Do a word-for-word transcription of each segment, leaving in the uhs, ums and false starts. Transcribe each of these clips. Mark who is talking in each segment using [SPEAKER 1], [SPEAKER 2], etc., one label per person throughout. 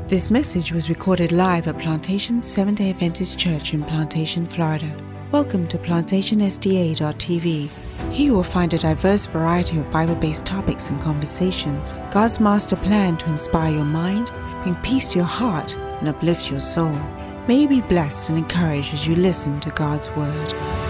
[SPEAKER 1] This message was recorded live at Plantation Seventh-day Adventist Church in Plantation, Florida. Welcome to plantation s d a dot t v. Here you will find a diverse variety of Bible-based topics and conversations. God's master plan to inspire your mind, bring peace to your heart, and uplift your soul. May you be blessed and encouraged as you listen to God's Word.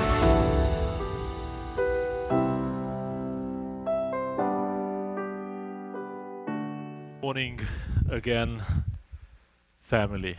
[SPEAKER 2] Morning again, family.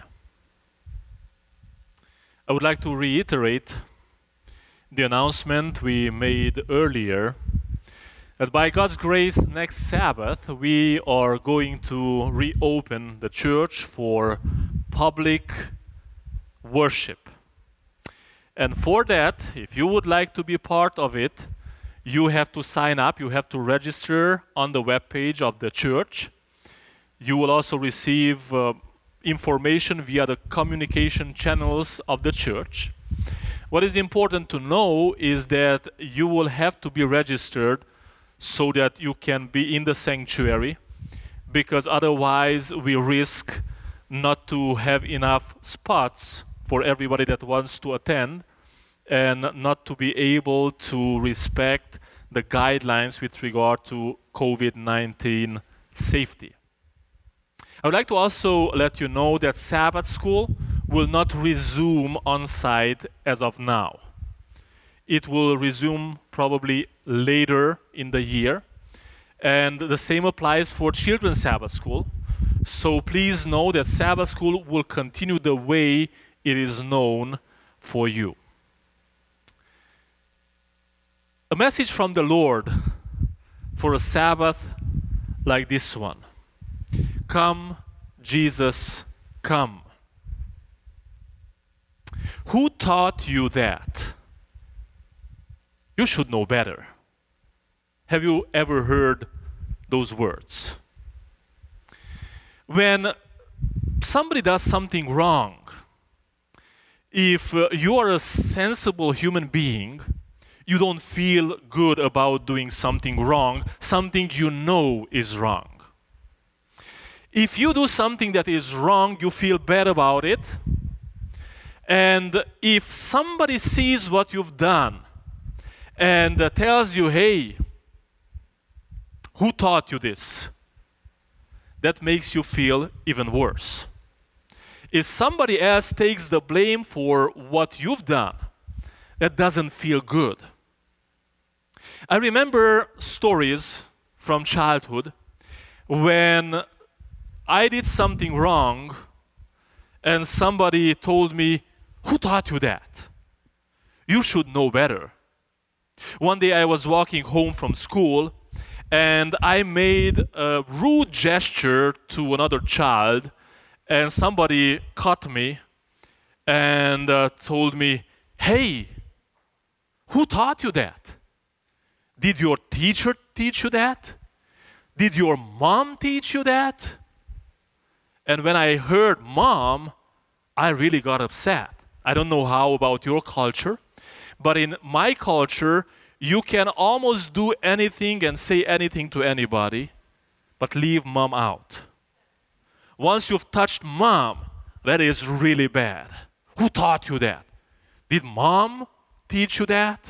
[SPEAKER 2] I would like to reiterate the announcement we made earlier that by God's grace next Sabbath we are going to reopen the church for public worship. And for that, if you would like to be part of it, you have to sign up, you have to register on the webpage of the church. You will also receive uh, information via the communication channels of the church. What is important to know is that you will have to be registered so that you can be in the sanctuary, because otherwise we risk not to have enough spots for everybody that wants to attend and not to be able to respect the guidelines with regard to COVID nineteen safety. I would like to also let you know that Sabbath school will not resume on site as of now. It will resume probably later in the year, and the same applies for children's Sabbath school. So please know that Sabbath school will continue the way it is known for you. A message from the Lord for a Sabbath like this one. Come, Jesus, come. Who taught you that? You should know better. Have you ever heard those words? When somebody does something wrong, if uh, you are a sensible human being, you don't feel good about doing something wrong, something you know is wrong. If you do something that is wrong, you feel bad about it. And if somebody sees what you've done and uh, tells you, hey, who taught you this? That makes you feel even worse. If somebody else takes the blame for what you've done, that doesn't feel good. I remember stories from childhood when I did something wrong and somebody told me, who taught you that? You should know better. One day I was walking home from school and I made a rude gesture to another child, and somebody caught me and uh, told me, hey, who taught you that? Did your teacher teach you that? Did your mom teach you that? And when I heard mom, I really got upset. I don't know how about your culture, but in my culture, you can almost do anything and say anything to anybody, but leave mom out. Once you've touched mom, that is really bad. Who taught you that? Did mom teach you that?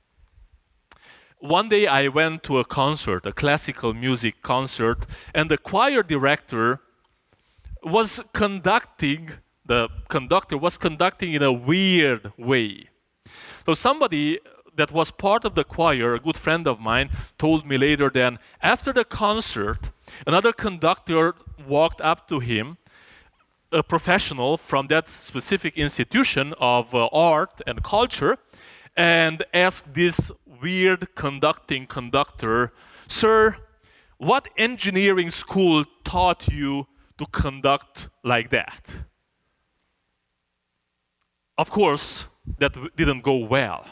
[SPEAKER 2] One day I went to a concert, a classical music concert, and the choir director was conducting, the conductor was conducting in a weird way. So somebody that was part of the choir, a good friend of mine, told me later that after the concert, another conductor walked up to him, a professional from that specific institution of uh, art and culture, and asked this weird conducting conductor, sir, what engineering school taught you to conduct like that? Of course, that w- didn't go well.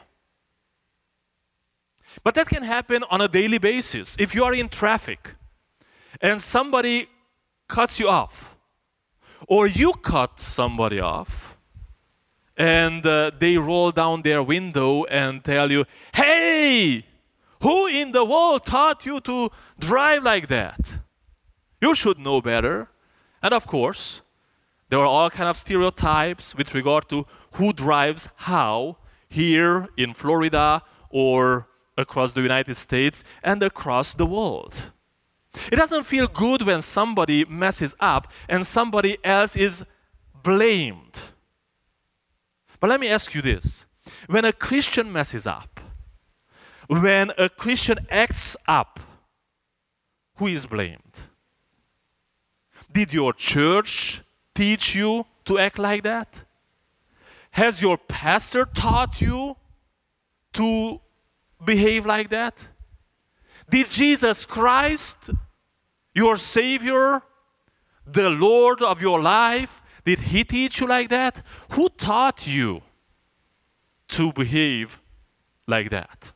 [SPEAKER 2] But that can happen on a daily basis. If you are in traffic and somebody cuts you off, or you cut somebody off, and uh, they roll down their window and tell you, hey, who in the world taught you to drive like that? You should know better. And of course, there are all kinds of stereotypes with regard to who drives how here in Florida or across the United States and across the world. It doesn't feel good when somebody messes up and somebody else is blamed. But let me ask you this. When a Christian messes up, when a Christian acts up, who is blamed? Did your church teach you to act like that? Has your pastor taught you to behave like that? Did Jesus Christ, your Savior, the Lord of your life, did He teach you like that? Who taught you to behave like that?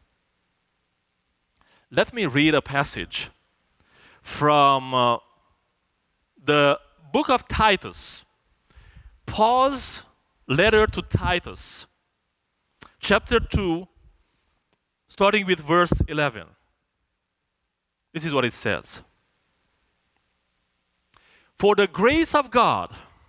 [SPEAKER 2] Let me read a passage from uh, the book of Titus. Paul's letter to Titus, chapter two, starting with verse eleven. This is what it says. For the grace of God,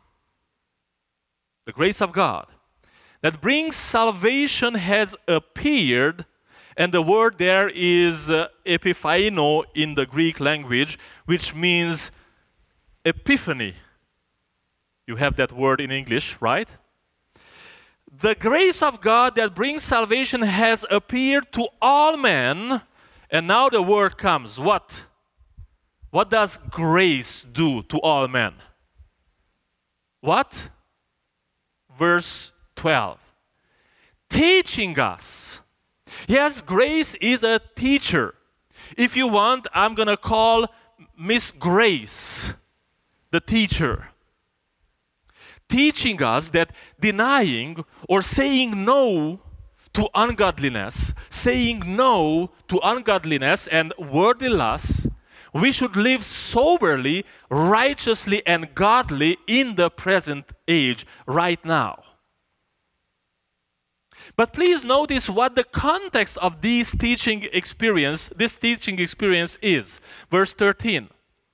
[SPEAKER 2] the grace of God that brings salvation has appeared, and the word there is uh, epiphaino in the Greek language, which means epiphany. You have that word in English, right? The grace of God that brings salvation has appeared to all men, and now the word comes. What? What does grace do to all men? What? Verse twelve. Teaching us. Yes, grace is a teacher. If you want, I'm going to call Miss Grace the teacher. Teaching us that denying or saying no to ungodliness, saying no to ungodliness and worldly lusts, we should live soberly, righteously, and godly in the present age, right now. But please notice what the context of this teaching experience, this teaching experience is. Verse thirteen.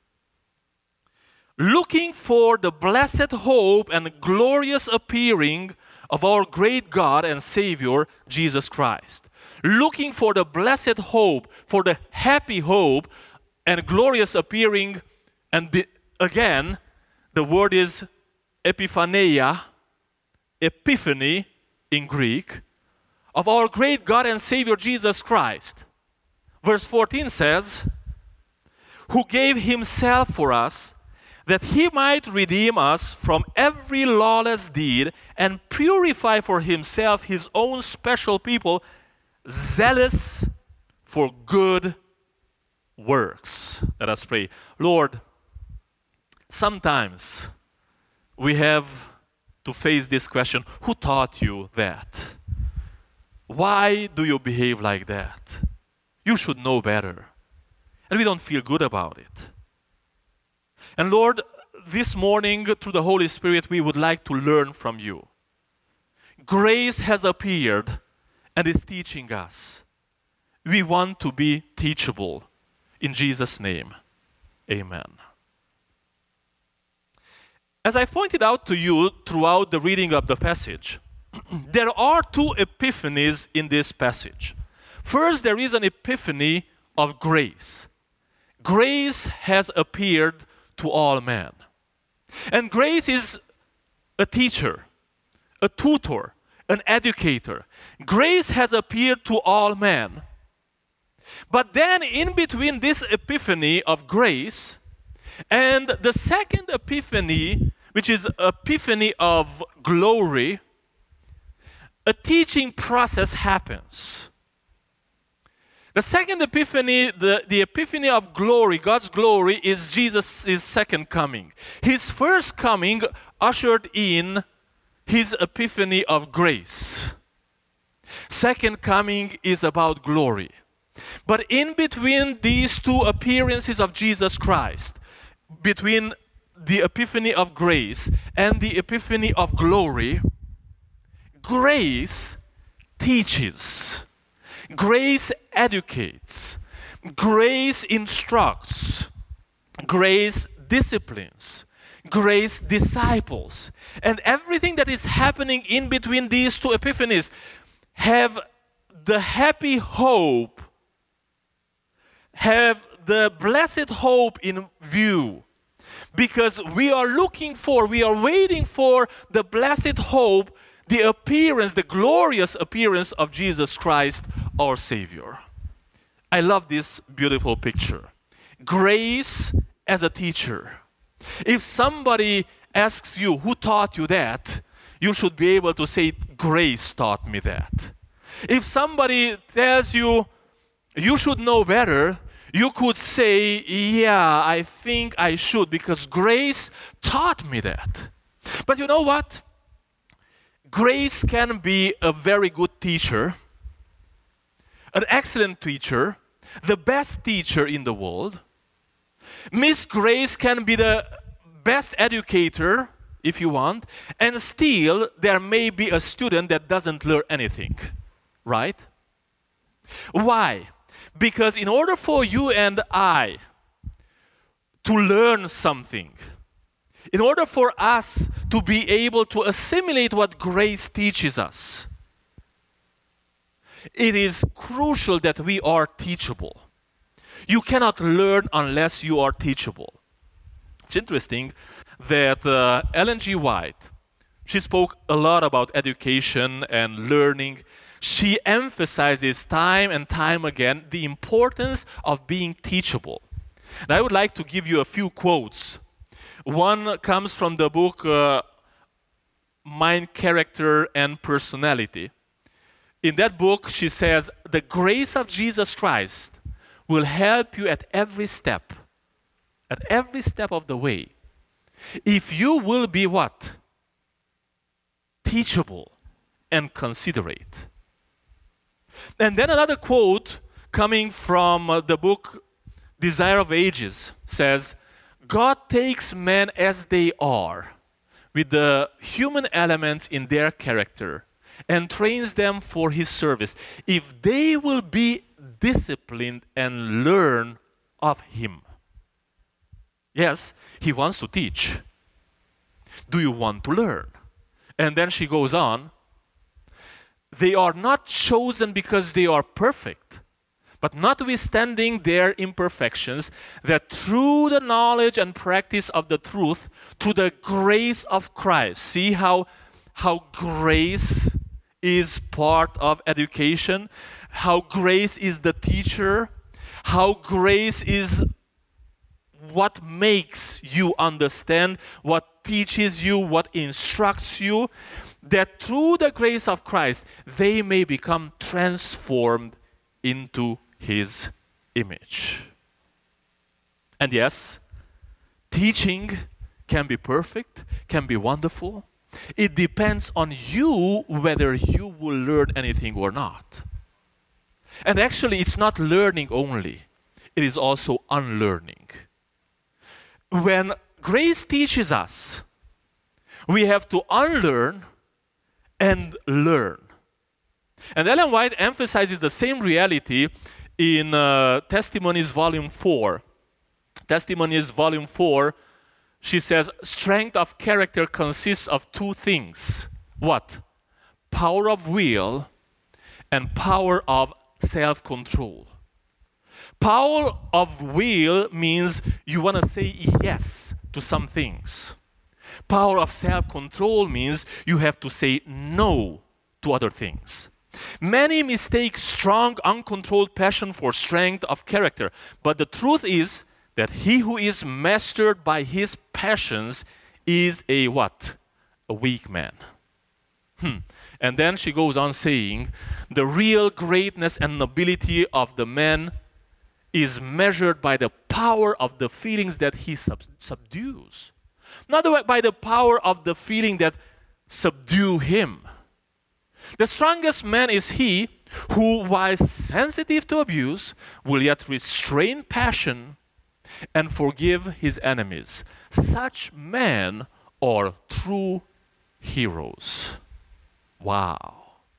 [SPEAKER 2] Looking for the blessed hope and glorious appearing of our great God and Savior, Jesus Christ. Looking for the blessed hope, for the happy hope and glorious appearing, and the, again, the word is epiphaneia, epiphany in Greek, of our great God and Savior, Jesus Christ. Verse fourteen says, who gave Himself for us, that He might redeem us from every lawless deed and purify for Himself His own special people, zealous for good works. Let us pray. Lord, sometimes we have to face this question, who taught you that? Why do you behave like that? You should know better. And we don't feel good about it. And Lord, this morning, through the Holy Spirit, we would like to learn from you. Grace has appeared and is teaching us. We want to be teachable. In Jesus' name, amen. As I've pointed out to you throughout the reading of the passage, there are two epiphanies in this passage. First, there is an epiphany of grace. Grace has appeared to all men. And grace is a teacher, a tutor, an educator. Grace has appeared to all men. But then in between this epiphany of grace and the second epiphany, which is epiphany of glory, a teaching process happens. The second epiphany, the, the epiphany of glory, God's glory, is Jesus' second coming. His first coming ushered in His epiphany of grace. Second coming is about glory. But in between these two appearances of Jesus Christ, between the epiphany of grace and the epiphany of glory, grace teaches. Grace educates, grace instructs, grace disciplines, grace disciples. And everything that is happening in between these two epiphanies have the happy hope, have the blessed hope in view. Because we are looking for, we are waiting for the blessed hope, the appearance, the glorious appearance of Jesus Christ, our Savior. I love this beautiful picture. Grace as a teacher. If somebody asks you, who taught you that? You should be able to say, grace taught me that. If somebody tells you, you should know better, you could say, yeah, I think I should, because grace taught me that. But you know what? Grace can be a very good teacher, an excellent teacher, the best teacher in the world. Miss Grace can be the best educator, if you want, and still there may be a student that doesn't learn anything, right? Why? Because in order for you and I to learn something, in order for us to be able to assimilate what grace teaches us, it is crucial that we are teachable. You cannot learn unless you are teachable. It's interesting that uh, Ellen G. White, she spoke a lot about education and learning. She emphasizes time and time again the importance of being teachable. And I would like to give you a few quotes. One comes from the book uh, Mind, Character, and Personality. In that book, she says, the grace of Jesus Christ will help you at every step, at every step of the way. If you will be what? Teachable and considerate. And then another quote coming from uh, the book Desire of Ages says, God takes men as they are, with the human elements in their character, and trains them for his service, if they will be disciplined and learn of him. Yes, he wants to teach. Do you want to learn? And then she goes on, they are not chosen because they are perfect, but notwithstanding their imperfections, that through the knowledge and practice of the truth, through the grace of Christ, see how, how grace is part of education, how grace is the teacher, how grace is what makes you understand, what teaches you, what instructs you, that through the grace of Christ, they may become transformed into his image. And yes, teaching can be perfect, can be wonderful. It depends on you whether you will learn anything or not. And actually, it's not learning only. It is also unlearning. When grace teaches us, we have to unlearn and learn. And Ellen White emphasizes the same reality in uh, Testimonies Volume four. Testimonies Volume four, she says, strength of character consists of two things. What? Power of will and power of self-control. Power of will means you want to say yes to some things. Power of self-control means you have to say no to other things. Many mistake strong, uncontrolled passion for strength of character, but the truth is that he who is mastered by his passions is a what? A weak man. Hmm. And then she goes on saying, the real greatness and nobility of the man is measured by the power of the feelings that he sub- subdues. Not by the power of the feeling that subdue him. The strongest man is he who, while sensitive to abuse, will yet restrain passion and forgive his enemies. Such men are true heroes. Wow.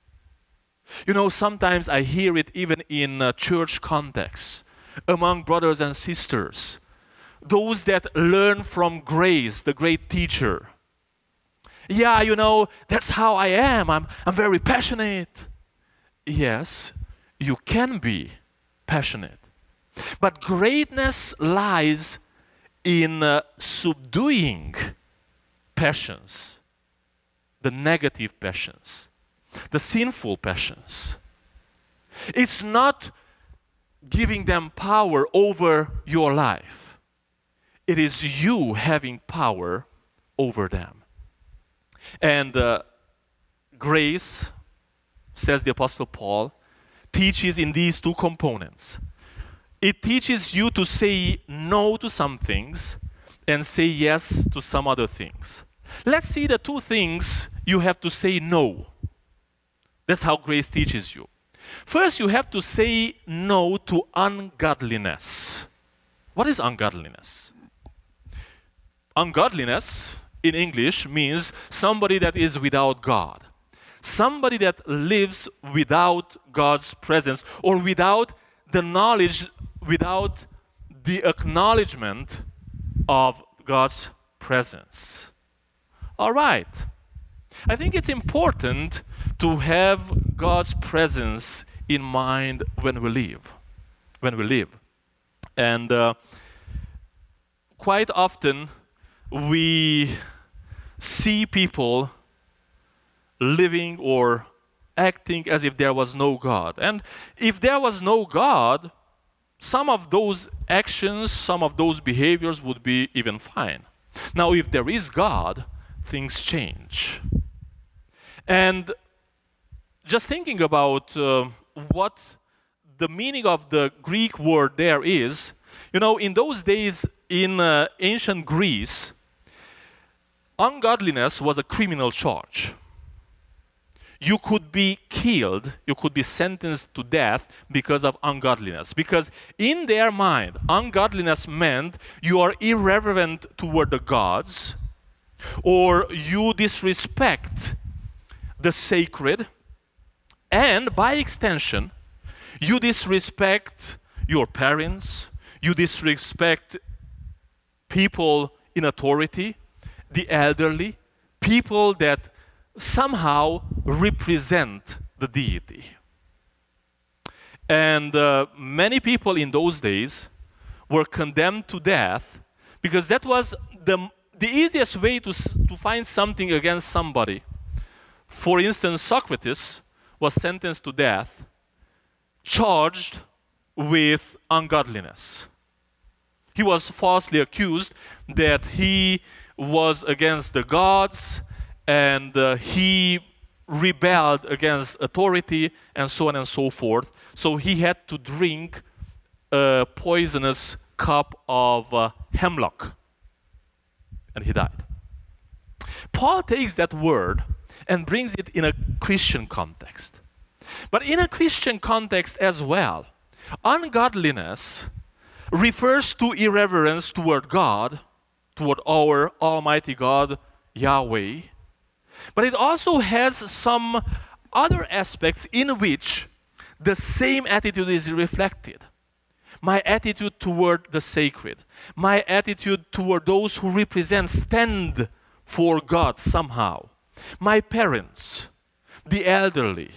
[SPEAKER 2] You know, sometimes I hear it even in uh, church contexts, among brothers and sisters. those that learn from grace, the great teacher. Yeah, you know, that's how I am. I'm, I'm very passionate. Yes, you can be passionate. But greatness lies in uh, subduing passions, the negative passions, the sinful passions. It's not giving them power over your life. It is you having power over them. And uh, grace, says the Apostle Paul, teaches in these two components. It teaches you to say no to some things and say yes to some other things. Let's see the two things you have to say no. That's how grace teaches you. First, you have to say no to ungodliness. What is ungodliness? Ungodliness in English means somebody that is without God. Somebody that lives without God's presence or without the knowledge, without the acknowledgement of God's presence. All right. I think it's important to have God's presence in mind when we live. When we live. And uh, quite often we see people living or acting as if there was no God. And if there was no God, some of those actions, some of those behaviors would be even fine. Now, if there is God, things change. And just thinking about uh, what the meaning of the Greek word there is, you know, in those days in uh, ancient Greece, ungodliness was a criminal charge. You could be killed, you could be sentenced to death because of ungodliness. Because in their mind, ungodliness meant you are irreverent toward the gods, or you disrespect the sacred, and by extension, you disrespect your parents, you disrespect people in authority, the elderly, people that somehow represent the deity. And uh, many people in those days were condemned to death because that was the, the easiest way to, to find something against somebody. For instance, Socrates was sentenced to death, charged with ungodliness. He was falsely accused that he was against the gods and uh, he rebelled against authority and so on and so forth. So he had to drink a poisonous cup of uh, hemlock and he died. Paul takes that word and brings it in a Christian context. But in a Christian context as well, ungodliness refers to irreverence toward God, toward our Almighty God, Yahweh. But it also has some other aspects in which the same attitude is reflected. My attitude toward the sacred, my attitude toward those who represent, stand for God somehow, my parents, the elderly,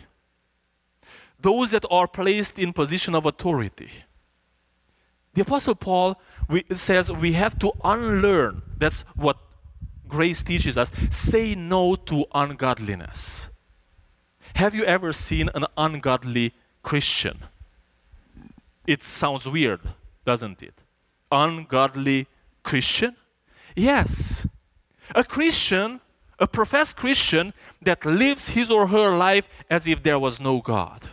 [SPEAKER 2] those that are placed in position of authority. The Apostle Paul we, says we have to unlearn. That's what grace teaches us. Say no to ungodliness. Have you ever seen an ungodly Christian? It sounds weird, doesn't it? Ungodly Christian? Yes. A Christian, a professed Christian that lives his or her life as if there was no God.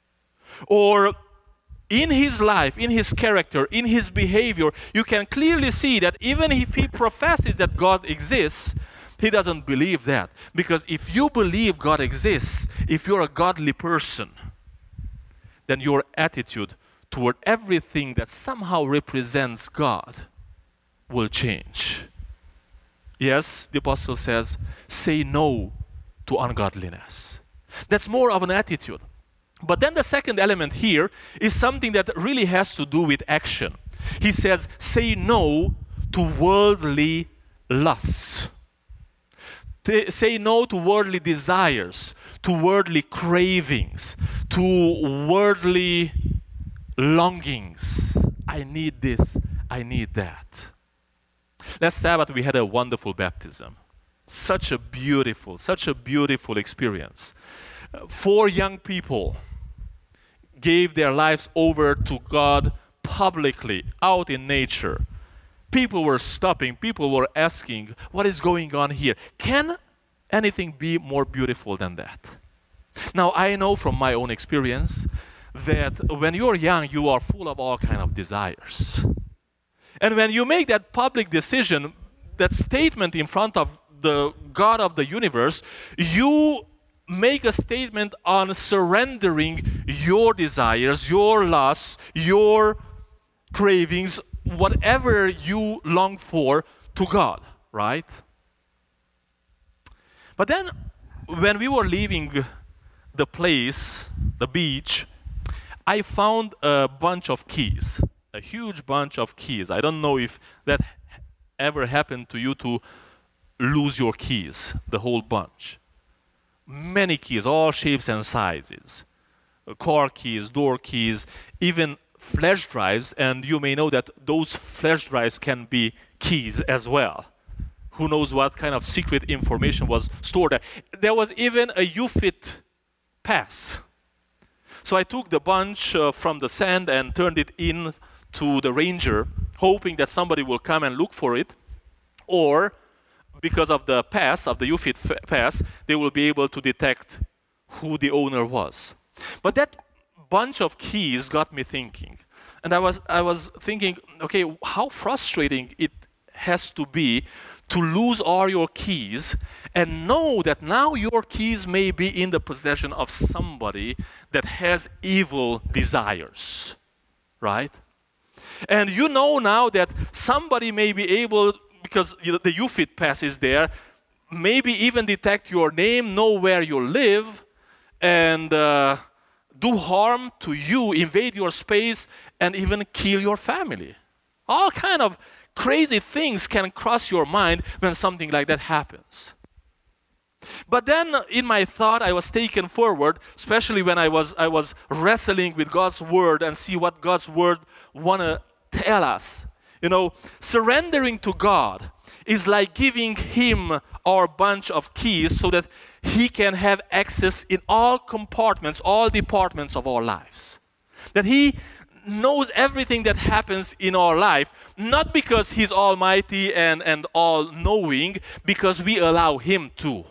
[SPEAKER 2] Or in his life, in his character, in his behavior, you can clearly see that even if he professes that God exists, he doesn't believe that. Because if you believe God exists, if you're a godly person, then your attitude toward everything that somehow represents God will change. Yes, the apostle says, say no to ungodliness. That's more of an attitude. But then the second element here is something that really has to do with action. He says, say no to worldly lusts. T- say no to worldly desires, to worldly cravings, to worldly longings. I need this, I need that. Last Sabbath we had a wonderful baptism. Such a beautiful, such a beautiful experience. Uh, four young people gave their lives over to God publicly, out in nature. People were stopping, people were asking, what is going on here? Can anything be more beautiful than that? Now, I know from my own experience that when you're young, you are full of all kinds of desires. And when you make that public decision, that statement in front of the God of the universe, you make a statement on surrendering your desires, your lusts, your cravings, whatever you long for, to God, right? But then, when we were leaving the place, the beach, I found a bunch of keys, a huge bunch of keys. I don't know if that ever happened to you, to lose your keys, the whole bunch. Many keys, all shapes and sizes. Car keys, door keys, even flash drives, and you may know that those flash drives can be keys as well. Who knows what kind of secret information was stored there. There was even a U Fit pass. So I took the bunch uh, from the sand and turned it in to the ranger, hoping that somebody will come and look for it, or because of the pass, of the U Fit f- pass, they will be able to detect who the owner was. But that bunch of keys got me thinking. And I was, I was thinking, okay, how frustrating it has to be to lose all your keys and know that now your keys may be in the possession of somebody that has evil desires, right? And you know now that somebody may be able, because the U Fit pass is there, maybe even detect your name, know where you live, and uh, do harm to you, invade your space, and even kill your family. All kind of crazy things can cross your mind when something like that happens. But then in my thought, I was taken forward, especially when I was, I was wrestling with God's word and see what God's word want to tell us. You know, surrendering to God is like giving Him our bunch of keys so that He can have access in all compartments, all departments of our lives. That He knows everything that happens in our life, not because He's almighty and, and all-knowing, because we allow Him to.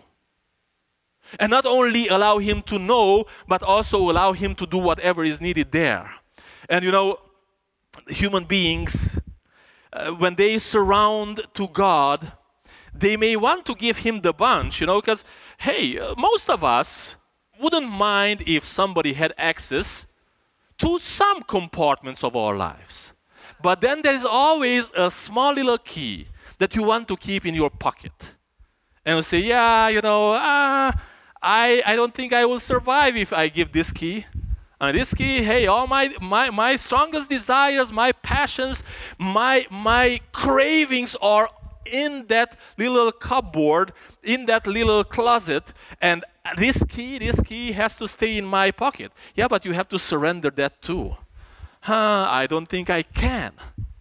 [SPEAKER 2] And not only allow Him to know, but also allow Him to do whatever is needed there. And you know, human beings, uh, when they surround to God, they may want to give Him the bunch, you know, because, hey, uh, most of us wouldn't mind if somebody had access to some compartments of our lives. But then there is always a small little key that you want to keep in your pocket. And you say, yeah, you know, uh, I, I don't think I will survive if I give this key. And this key, hey, all my, my, my strongest desires, my passions, my, my cravings are in that little cupboard, in that little closet, and this key, this key has to stay in my pocket. Yeah, but you have to surrender that too. Huh, I don't think I can.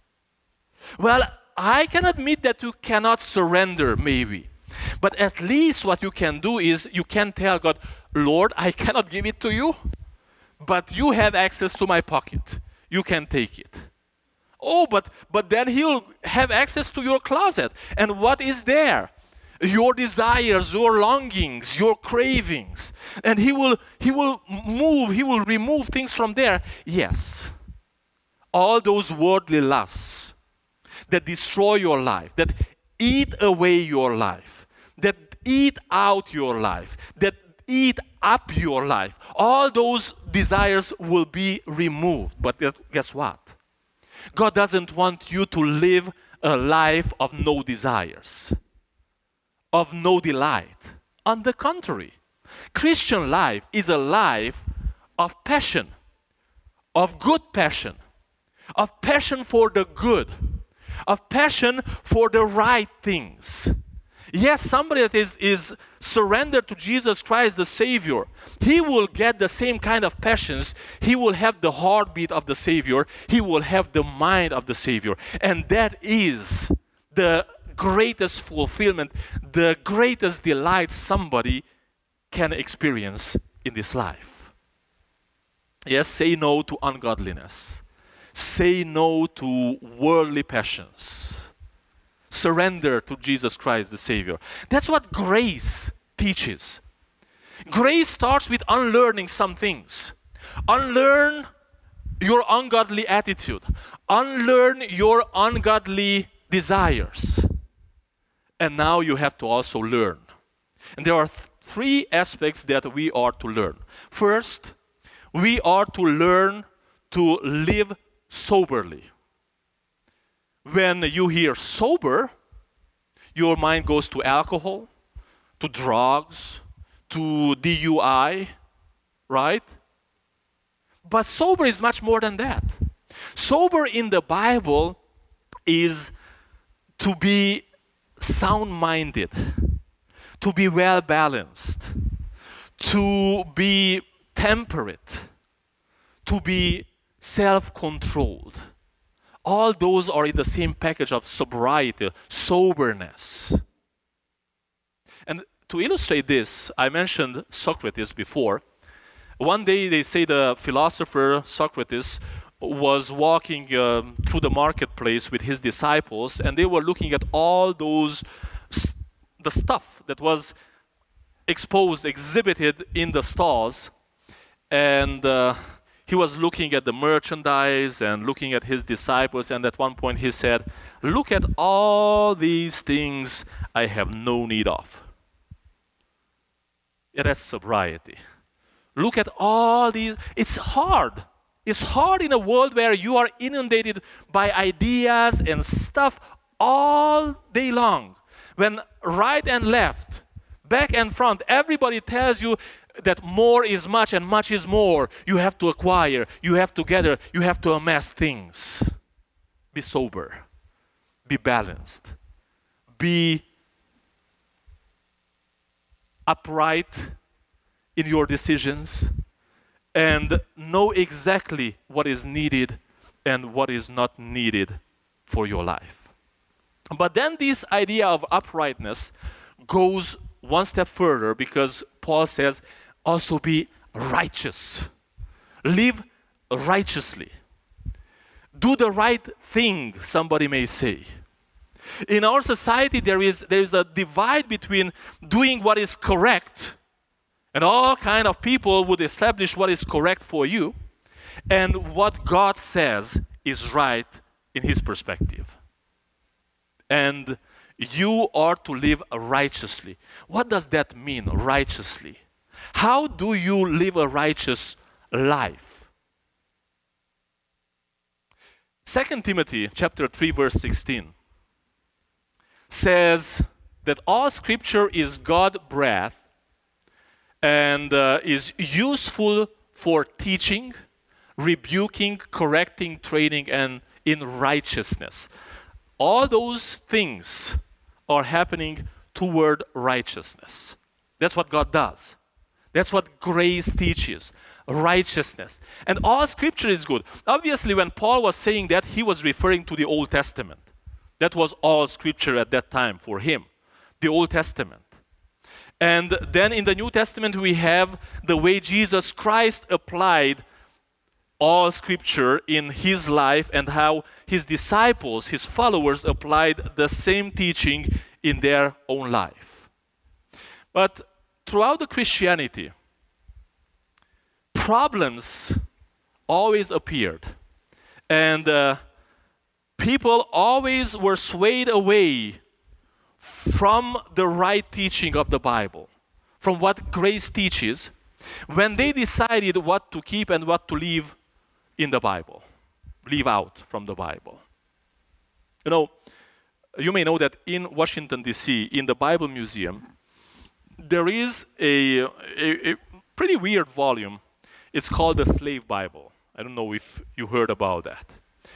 [SPEAKER 2] Well, I can admit that you cannot surrender, maybe. But at least what you can do is you can tell God, Lord, I cannot give it to you, but you have access to my pocket. You can take it. Oh, but, but then He'll have access to your closet. And what is there? Your desires, your longings, your cravings. And He will, he will move, He will remove things from there. Yes. All those worldly lusts that destroy your life, that eat away your life, that eat out your life, that eat up your life, all those desires will be removed. But guess what? God doesn't want you to live a life of no desires, of no delight. On the contrary, Christian life is a life of passion, of good passion, of passion for the good, of passion for the right things. Yes, somebody that is, is surrendered to Jesus Christ, the Savior, he will get the same kind of passions. He will have the heartbeat of the Savior. He will have the mind of the Savior. And that is the greatest fulfillment, the greatest delight somebody can experience in this life. Yes, say no to ungodliness. Say no to worldly passions. Surrender to Jesus Christ, the Savior. That's what grace teaches. Grace starts with unlearning some things. Unlearn your ungodly attitude. Unlearn your ungodly desires. And now you have to also learn. And there are th- three aspects that we are to learn. First, we are to learn to live soberly. When you hear sober, your mind goes to alcohol, to drugs, to D U I, right? But sober is much more than that. Sober in the Bible is to be sound-minded, to be well-balanced, to be temperate, to be self-controlled. All those are in the same package of sobriety, soberness. And to illustrate this, I mentioned Socrates before. One day they say the philosopher Socrates was walking uh, through the marketplace with his disciples, and they were looking at all those, st- the stuff that was exposed, exhibited in the stalls, and uh, he was looking at the merchandise and looking at his disciples, and at one point he said, "Look at all these things I have no need of." Yeah, that's sobriety. Look at all these. It's hard. It's hard in a world where you are inundated by ideas and stuff all day long. When right and left, back and front, everybody tells you that more is much and much is more. You have to acquire, you have to gather, you have to amass things. Be sober. Be balanced. Be upright in your decisions and know exactly what is needed and what is not needed for your life. But then this idea of uprightness goes one step further, because Paul says, also be righteous. Live righteously. Do the right thing, somebody may say. In our society, there is, there is a divide between doing what is correct, and all kind of people would establish what is correct for you, and what God says is right in His perspective. And you are to live righteously. What does that mean, righteously? How do you live a righteous life? Second Timothy chapter three verse sixteen says that all scripture is God-breathed and uh, is useful for teaching, rebuking, correcting, training, and in righteousness. All those things are happening toward righteousness. That's what God does. That's what grace teaches, righteousness. And all scripture is good. Obviously, when Paul was saying that, he was referring to the Old Testament. That was all scripture at that time for him, the Old Testament. And then in the New Testament, we have the way Jesus Christ applied all scripture in his life and how his disciples, his followers, applied the same teaching in their own life. But throughout the Christianity, problems always appeared. And uh, people always were swayed away from the right teaching of the Bible, from what grace teaches, when they decided what to keep and what to leave in the Bible, leave out from the Bible. You know, you may know that in Washington, D C, in the Bible Museum, there is a, a, a pretty weird volume. It's called the Slave Bible. I don't know if you heard about that.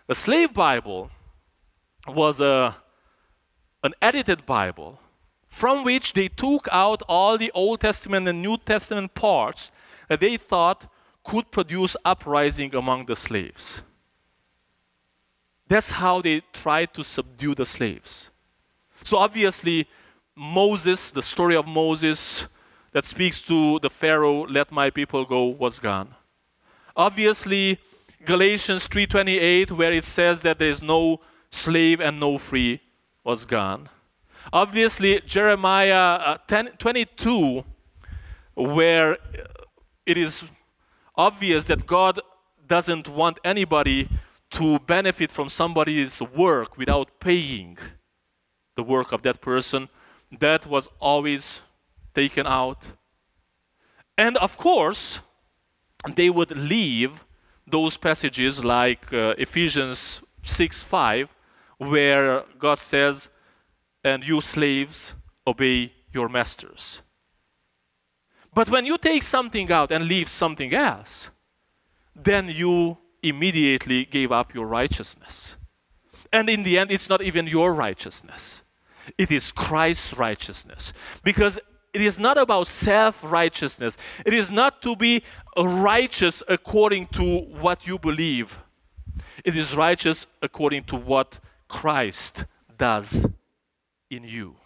[SPEAKER 2] A slave Bible was a, an edited Bible from which they took out all the Old Testament and New Testament parts that they thought could produce uprising among the slaves. That's how they tried to subdue the slaves. So obviously, Moses, the story of Moses that speaks to the Pharaoh, let my people go, was gone. Obviously, Galatians three twenty-eight, where it says that there is no slave and no free, was gone. Obviously, Jeremiah uh, ten, twenty-two, where it is obvious that God doesn't want anybody to benefit from somebody's work without paying the work of that person, that was always taken out. And of course, they would leave those passages like uh, Ephesians six five, where God says, and you slaves, obey your masters. But when you take something out and leave something else, then you immediately gave up your righteousness. And in the end, it's not even your righteousness. It is Christ's righteousness. Because it is not about self-righteousness. It is not to be righteous according to what you believe. It is righteous according to what Christ does in you.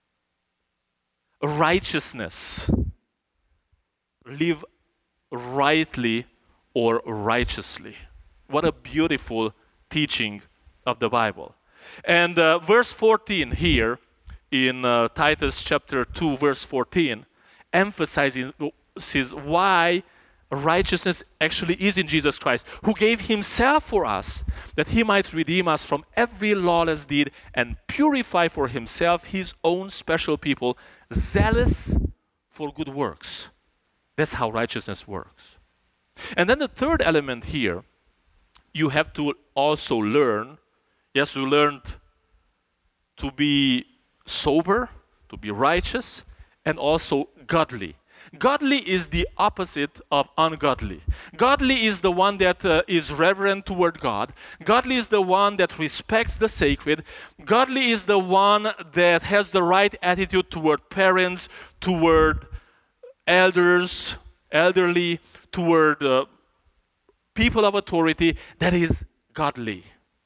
[SPEAKER 2] Righteousness. Live rightly or righteously. What a beautiful teaching of the Bible. And uh, verse fourteen here in uh, Titus chapter two, verse fourteen, emphasizes why righteousness actually is in Jesus Christ, who gave himself for us, that he might redeem us from every lawless deed and purify for himself his own special people, zealous for good works. That's how righteousness works. And then the third element here, you have to also learn, yes, we learned to be sober, to be righteous, and also godly. Godly is the opposite of ungodly. Godly is the one that uh, is reverent toward God. Godly is the one that respects the sacred. Godly is the one that has the right attitude toward parents, toward elders, elderly, toward uh, people of authority. That is godly.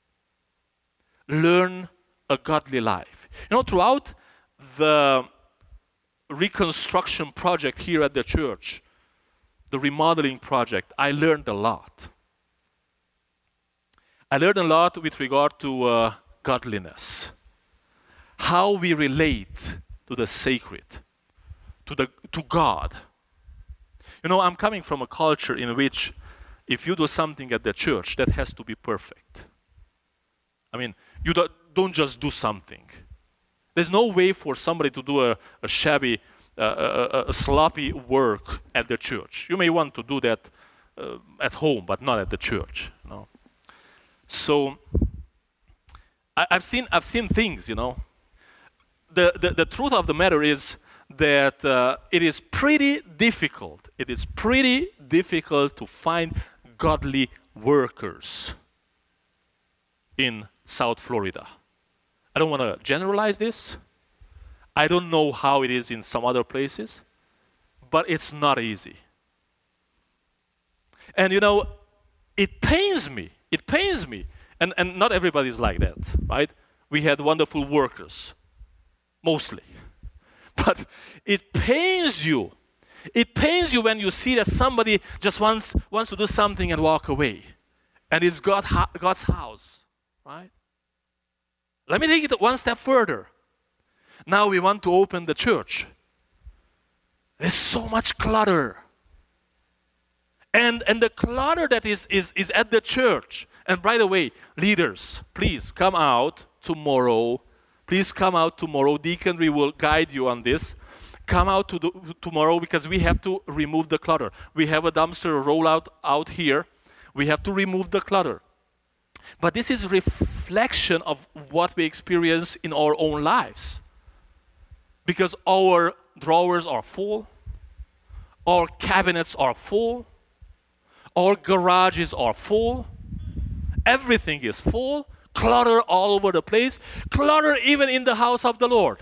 [SPEAKER 2] Learn a godly life. You know, throughout the reconstruction project here at the church, the remodeling project, I learned a lot. I learned a lot with regard to uh, godliness. How we relate to the sacred, to the to God. You know, I'm coming from a culture in which if you do something at the church, that has to be perfect. I mean, you don't, don't just do something. There's no way for somebody to do a, a shabby, uh, a, a sloppy work at the church. You may want to do that uh, at home, but not at the church. You know? So I, I've seen I've seen things. You know, the the, the truth of the matter is that uh, it is pretty difficult. It is pretty difficult to find godly workers in South Florida. I don't want to generalize this. I don't know how it is in some other places, but it's not easy. And you know, it pains me. It pains me. And, and not everybody's like that, right? We had wonderful workers, mostly. But it pains you. It pains you when you see that somebody just wants, wants to do something and walk away. And it's God, God's house, right? Let me take it one step further. Now we want to open the church. There's so much clutter. And, and the clutter that is, is, is at the church. And by the way, leaders, please come out tomorrow. Please come out tomorrow. Deaconry will guide you on this. Come out to the, tomorrow because we have to remove the clutter. We have a dumpster rollout out here. We have to remove the clutter. But this is a reflection of what we experience in our own lives. Because our drawers are full, our cabinets are full, our garages are full, Everything is full, clutter all over the place, clutter even in the house of the Lord.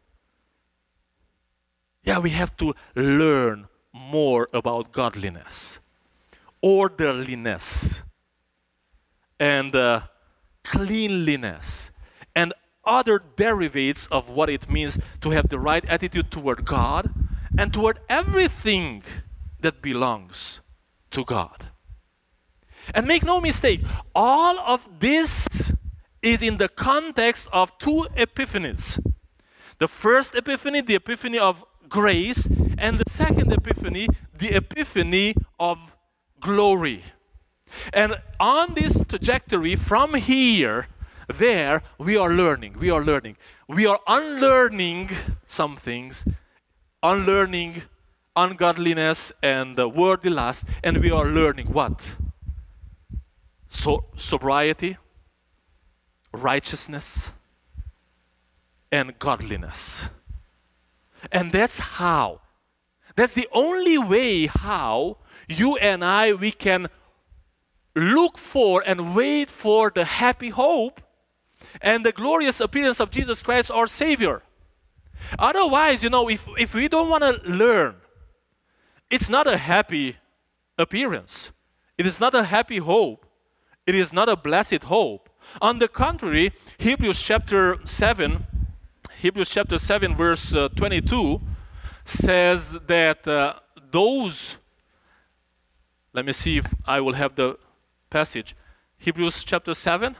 [SPEAKER 2] Yeah, we have to learn more about godliness, orderliness, and uh, cleanliness, and other derivatives of what it means to have the right attitude toward God and toward everything that belongs to God. And make no mistake, all of this is in the context of two epiphanies. The first epiphany, the epiphany of grace, and the second epiphany, the epiphany of glory. And on this trajectory, from here, there, we are learning, we are learning. We are unlearning some things, unlearning ungodliness and uh, worldly lust, and we are learning what? So, sobriety, righteousness, and godliness. And that's how. That's the only way how you and I, we can look for and wait for the happy hope and the glorious appearance of Jesus Christ, our Savior. Otherwise, you know, if, if we don't want to learn, it's not a happy appearance. It is not a happy hope. It is not a blessed hope. On the contrary, Hebrews chapter seven, Hebrews chapter seven, verse uh, twenty-two says that uh, those, let me see if I will have the passage. Hebrews chapter seven.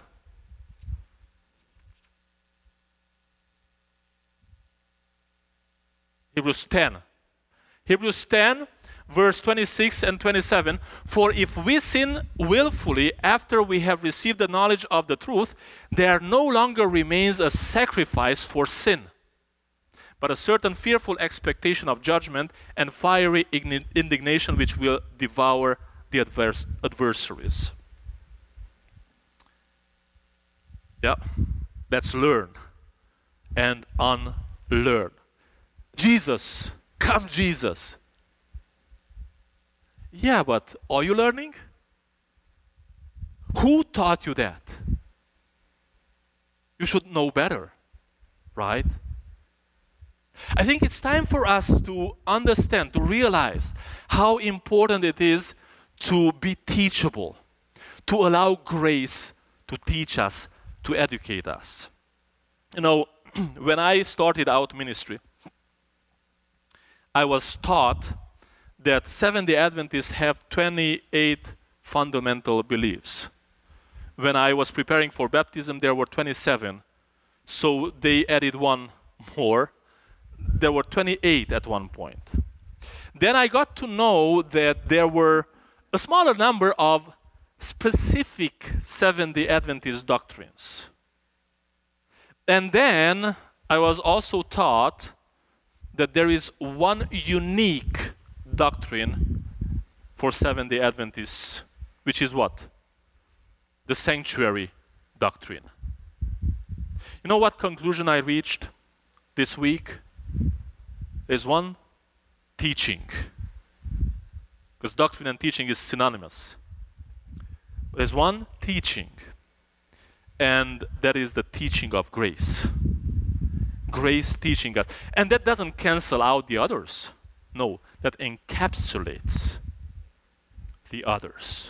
[SPEAKER 2] Hebrews ten. Hebrews ten, verse twenty-six and twenty-seven. For if we sin willfully after we have received the knowledge of the truth, there no longer remains a sacrifice for sin, but a certain fearful expectation of judgment and fiery indignation which will devour the advers- adversaries. Yeah, let's learn and unlearn. Jesus, come Jesus. Yeah, but are you learning? Who taught you that? You should know better, right? I think it's time for us to understand, to realize how important it is to be teachable, to allow grace to teach us, to educate us. You know, when I started out ministry, I was taught that Seventh-day Adventists have twenty-eight fundamental beliefs. When I was preparing for baptism, there were twenty-seven. So they added one more. There were twenty-eight at one point. Then I got to know that there were a smaller number of specific Seventh-day Adventist doctrines. And then I was also taught that there is one unique doctrine for Seventh-day Adventists, which is what? The sanctuary doctrine. You know what conclusion I reached this week? There's one teaching, because doctrine and teaching is synonymous. There's one teaching, and that is the teaching of grace. Grace teaching us. And that doesn't cancel out the others. No, that encapsulates the others.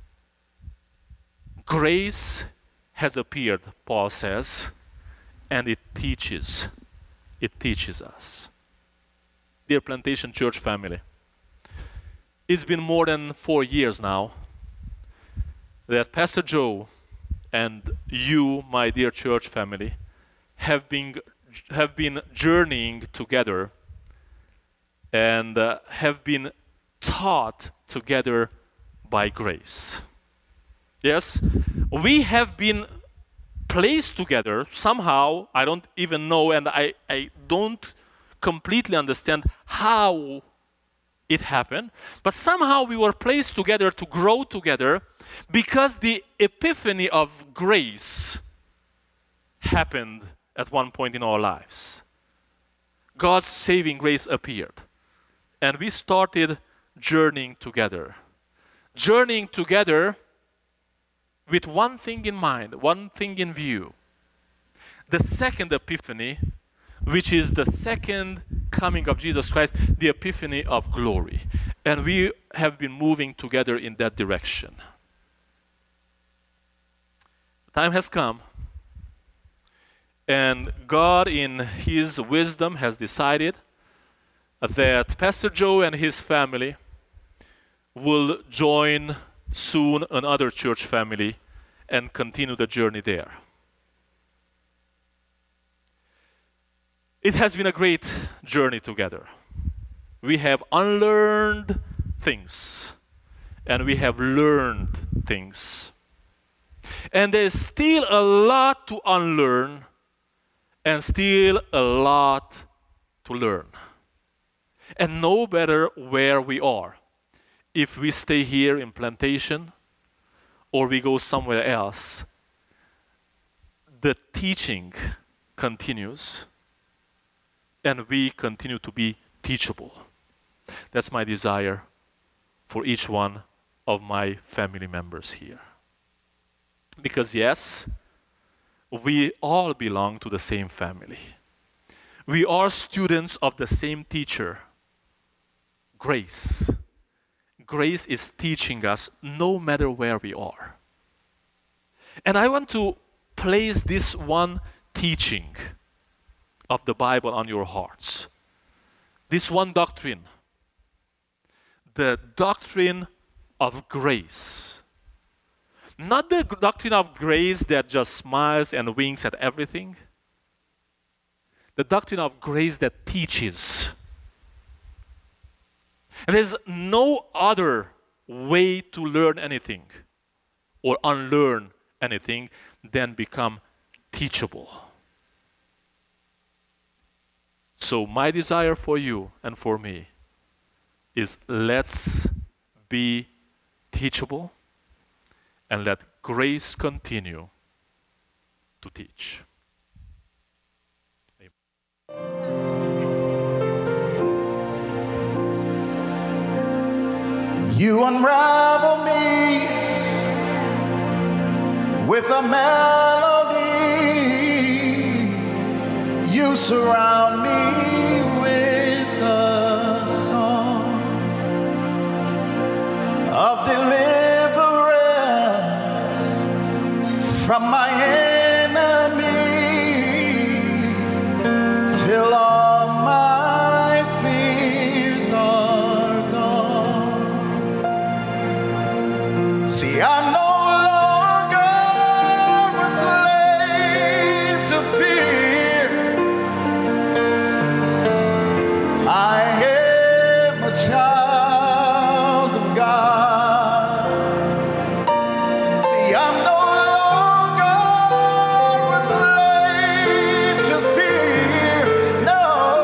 [SPEAKER 2] Grace has appeared, Paul says, and it teaches. It teaches us. Dear Plantation Church family, it's been more than four years now that Pastor Joe and you, my dear church family, have been have been journeying together and uh, have been taught together by grace. Yes, we have been placed together somehow. I don't even know, and I, I don't completely understand how it happened, but somehow we were placed together to grow together because the epiphany of grace happened at one point in our lives. God's saving grace appeared, and we started journeying together. Journeying together with one thing in mind, one thing in view. The second epiphany, which is the second coming of Jesus Christ, the epiphany of glory. And we have been moving together in that direction. The time has come, and God in His wisdom has decided that Pastor Joe and his family will join soon another church family and continue the journey there. It has been a great journey together. We have unlearned things, and we have learned things. And there's still a lot to unlearn, and still a lot to learn. And no matter where we are, if we stay here in Plantation or we go somewhere else, the teaching continues, and we continue to be teachable. That's my desire for each one of my family members here. Because yes, we all belong to the same family. We are students of the same teacher, Grace. Grace is teaching us no matter where we are. And I want to place this one teaching of the Bible on your hearts. This one doctrine, the doctrine of grace. Not the doctrine of grace that just smiles and winks at everything. The doctrine of grace that teaches. And there's no other way to learn anything or unlearn anything than become teachable. So my desire for you and for me is let's be teachable and let grace continue to teach.
[SPEAKER 3] You unravel me with a melody. You surround me with a song of deliverance from my enemies till all my fears are gone. See, I'm no longer a slave to fear. I am a child of God. See, I'm no longer a slave to fear. No,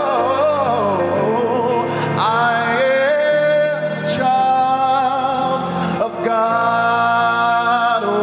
[SPEAKER 3] I am a child of God. Oh,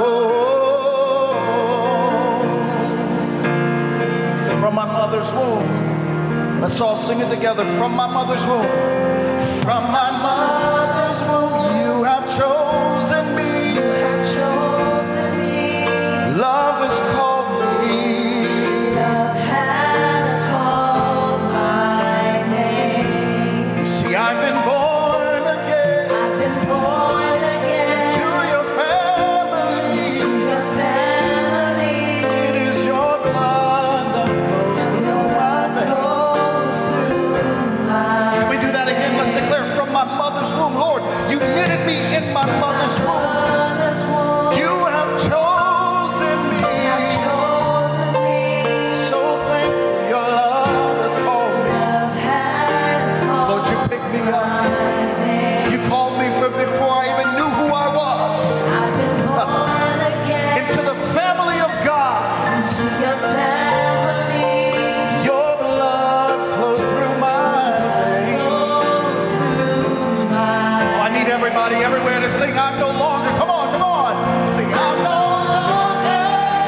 [SPEAKER 3] from my mother's womb. Let's all sing it together. From my mother's womb. From my mother's womb, you have chosen me.
[SPEAKER 4] You have chosen me.
[SPEAKER 3] Love has called me.
[SPEAKER 4] Love has called my name.
[SPEAKER 3] You see, I've been born again
[SPEAKER 4] I've been born again
[SPEAKER 3] to your family.
[SPEAKER 4] to your family.
[SPEAKER 3] It is your blood that flows through
[SPEAKER 4] Your
[SPEAKER 3] my
[SPEAKER 4] love
[SPEAKER 3] veins.
[SPEAKER 4] flows through my
[SPEAKER 3] Can we do that again? Let's declare from my mother's womb. Lord, you knitted me in my mother's womb.
[SPEAKER 4] mother's womb.
[SPEAKER 3] You have chosen me.
[SPEAKER 4] You have chosen me.
[SPEAKER 3] So thankful your love has called me.
[SPEAKER 4] Love has
[SPEAKER 3] Lord, you
[SPEAKER 4] called
[SPEAKER 3] picked me up.
[SPEAKER 4] my name.
[SPEAKER 3] You called me from before I even knew who I was.
[SPEAKER 4] I've been born again
[SPEAKER 3] Into the family of God.
[SPEAKER 4] to your family.
[SPEAKER 3] Your blood flows through my veins.
[SPEAKER 4] Flows through my
[SPEAKER 3] Oh, I need everybody everywhere to sing. I'm no longer. Come on, come on. Sing. I'm no longer.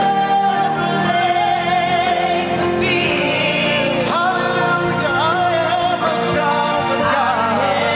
[SPEAKER 4] slave to fear.
[SPEAKER 3] Hallelujah. I am a child of
[SPEAKER 4] I
[SPEAKER 3] God.
[SPEAKER 4] am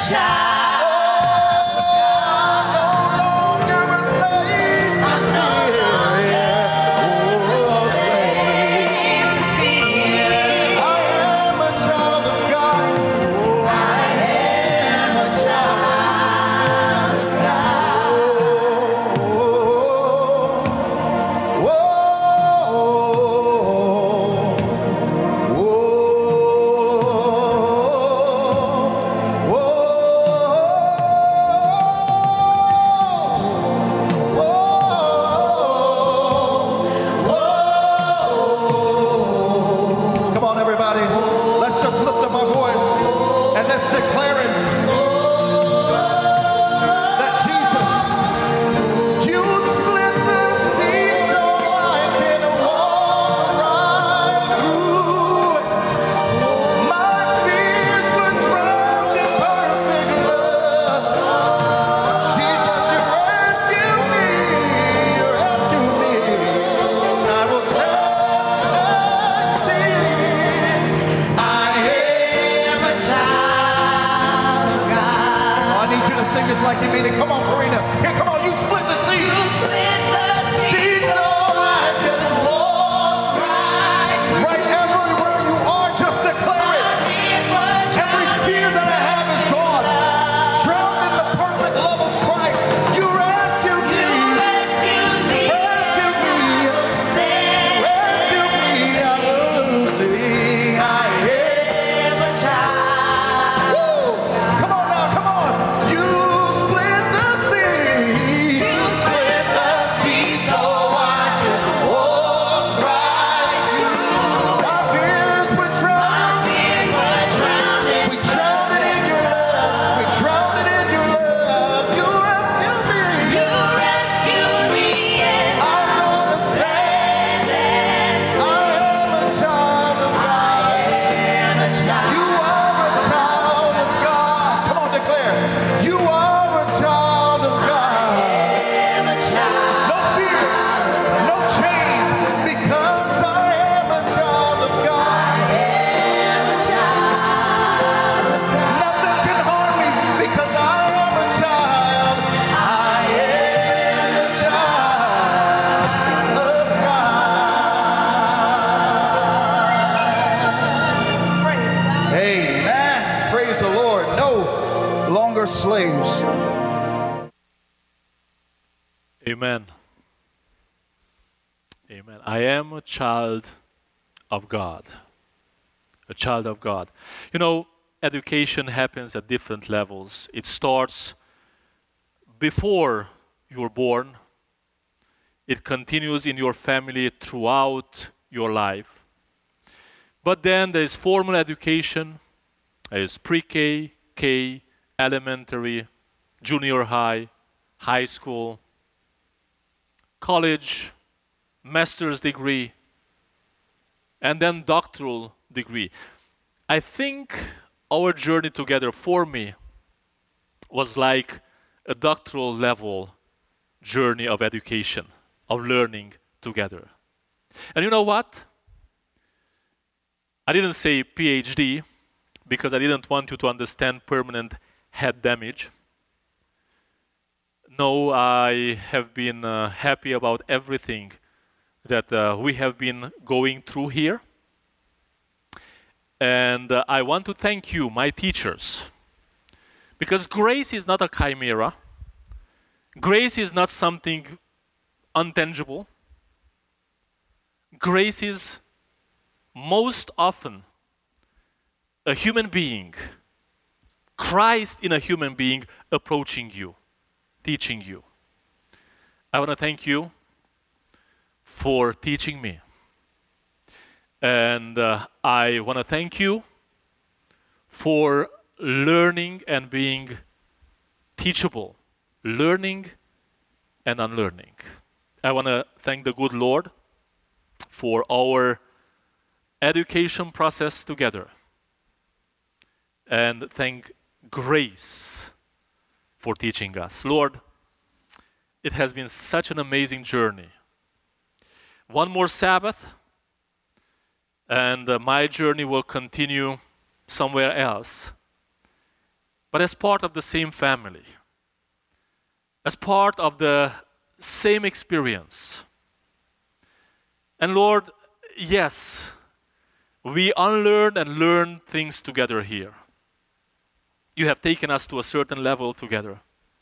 [SPEAKER 2] Amen. Amen. I am a child of God. A child of God. You know, education happens at different levels. It starts before you're born. It continues in your family throughout your life. But then there is formal education. There is pre-K, K, elementary, junior high, high school, college, master's degree, and then doctoral degree. I think our journey together for me was like a doctoral level journey of education, of learning together. And you know what? I didn't say PhD because I didn't want you to understand permanent head damage. No, I have been uh, happy about everything that uh, we have been going through here. And uh, I want to thank you, my teachers, because grace is not a chimera. Grace is not something untangible. Grace is most often a human being, Christ in a human being approaching you, teaching you. I want to thank you for teaching me. And uh, I want to thank you for learning and being teachable, learning and unlearning. I want to thank the good Lord for our education process together. And thank Grace for teaching us. Lord, it has been such an amazing journey. One more Sabbath, and uh, my journey will continue somewhere else. but as part of the same family, as part of the same experience. And Lord, yes, we unlearn and learn things together here. You have taken us to a certain level together.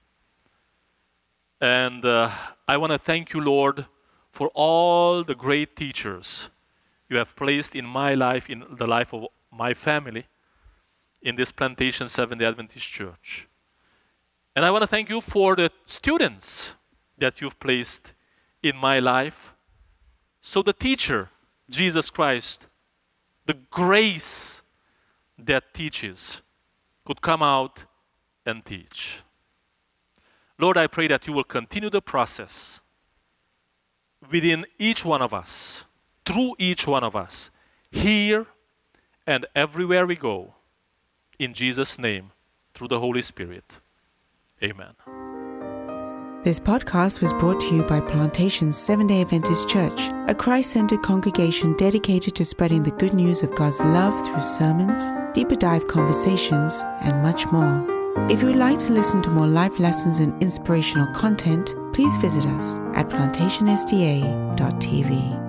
[SPEAKER 2] And uh, I want to thank you, Lord, for all the great teachers you have placed in my life, in the life of my family, in this Plantation Seventh-day Adventist Church. And I want to thank you for the students that you've placed in my life. So the teacher, Jesus Christ, the grace that teaches, could come out and teach. Lord, I pray that you will continue the process within each one of us, through each one of us, here and everywhere we go, in Jesus' name, through the Holy Spirit. Amen.
[SPEAKER 1] This podcast was brought to you by Plantation Seventh-day Adventist Church, a Christ-centered congregation dedicated to spreading the good news of God's love through sermons, deeper dive conversations, and much more. If you would like to listen to more life lessons and inspirational content, please visit us at plantation s d a dot t v.